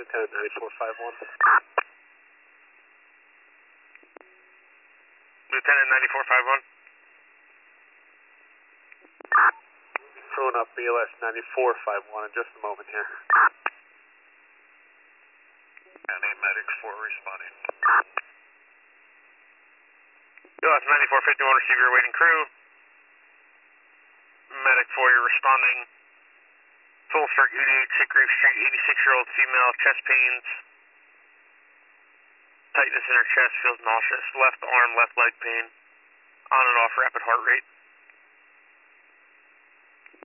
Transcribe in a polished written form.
Lieutenant 9451. Lieutenant 9451. Throwing up BLS 9451 in just a moment here. County Medic 4 responding. BLS 9451, receive your waiting crew. Medic 4, you're responding. Phillipsburg 88, Sickgrave Street, 86-year-old female, chest pains. Tightness in her chest, feels nauseous. Left arm, left leg pain. On and off rapid heart rate.